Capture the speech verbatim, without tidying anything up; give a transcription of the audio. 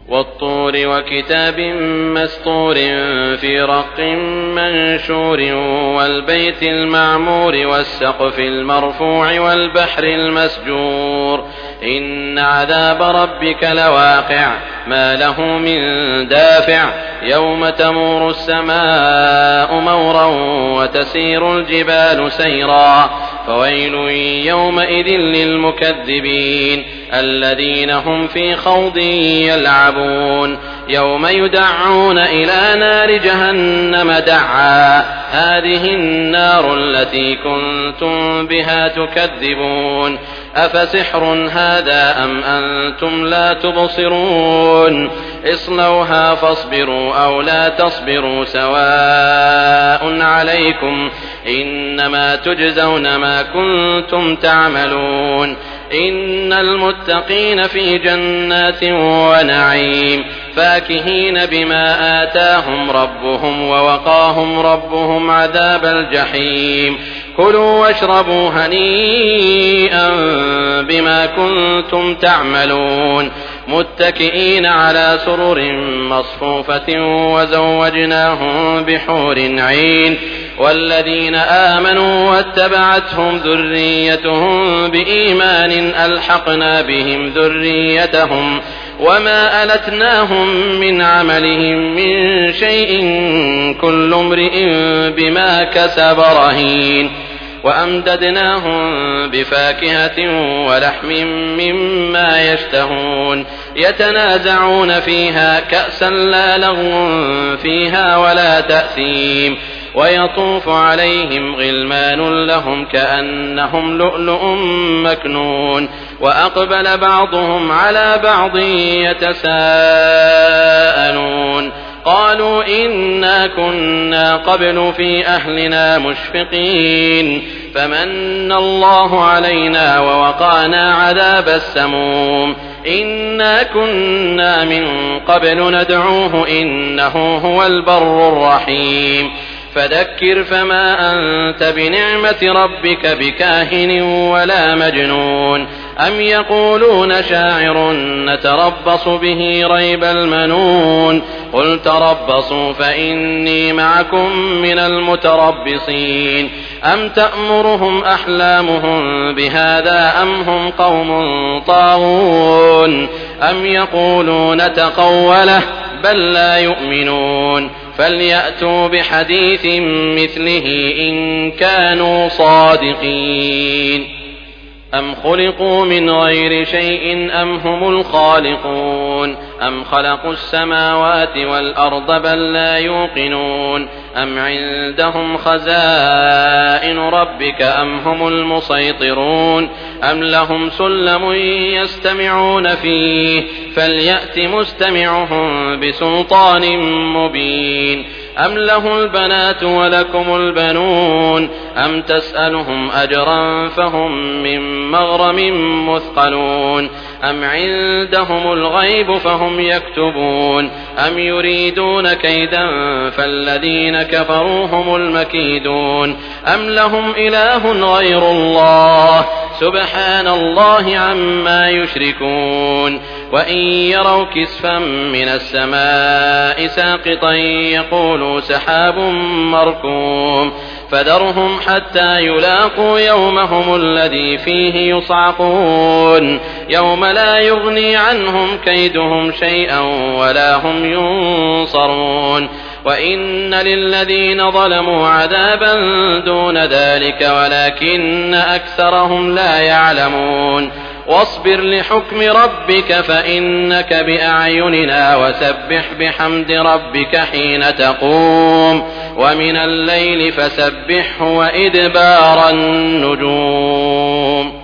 والطور وكتاب مسطور في رق منشور والبيت المعمور والسقف المرفوع والبحر المسجور إن عذاب ربك لواقع ما له من دافع يوم تمور السماء مورا وتسير الجبال سيرا فويل يومئذ للمكذبين الذين هم في خوض يلعبون يوم يدعون إلى نار جهنم دعا هذه النار التي كنتم بها تكذبون أفسحر هذا أم أنتم لا تبصرون اصلوها فاصبروا أو لا تصبروا سواء عليكم إنما تجزون ما كنتم تعملون إن المتقين في جنات ونعيم فاكهين بما آتاهم ربهم ووقاهم ربهم عذاب الجحيم كلوا واشربوا هنيئا بما كنتم تعملون متكئين على سرر مصفوفة وزوجناهم بحور عين والذين آمنوا واتبعتهم ذريتهم بإيمان ألحقنا بهم ذريتهم وما ألتناهم من عملهم من شيء كل امرئ بما كسب رهين وأمددناهم بفاكهة ولحم مما يشتهون يتنازعون فيها كأسا لا لغو فيها ولا تأثيم ويطوف عليهم غلمان لهم كأنهم لؤلؤ مكنون وأقبل بعضهم على بعض يتساءلون قالوا إنا كنا قبل في أهلنا مشفقين فمن الله علينا ووقانا عذاب السموم إنا كنا من قبل ندعوه إنه هو البر الرحيم فذكر فما أنت بنعمة ربك بكاهن ولا مجنون أم يقولون شاعر نتربص به ريب المنون قل تربصوا فإني معكم من المتربصين أم تأمرهم أحلامهم بهذا أم هم قوم طاغون أم يقولون تقوله بل لا يؤمنون فليأتوا بحديث مثله إن كانوا صادقين أم خلقوا من غير شيء أم هم الخالقون أم خلقوا السماوات والأرض بل لا يوقنون أم عندهم خزائن ربك أم هم المسيطرون أم لهم سلم يستمعون فيه فليأت مستمعهم بسلطان مبين أم له البنات ولكم البنون أم تسألهم أجرا فهم من مغرم مثقلون أم عندهم الغيب فهم يكتبون أم يريدون كيدا فالذين كفروا هم المكيدون أم لهم إله غير الله سبحان الله عما يشركون وإن يروا كسفا من السماء ساقطا يقولوا سحاب مركوم فذرهم حتى يلاقوا يومهم الذي فيه يصعقون يوم لا يغني عنهم كيدهم شيئا ولا هم ينصرون وإن للذين ظلموا عذابا دون ذلك ولكن أكثرهم لا يعلمون واصبر لحكم ربك فإنك بأعيننا وسبح بحمد ربك حين تقوم ومن الليل فسبحه وإدبار النجوم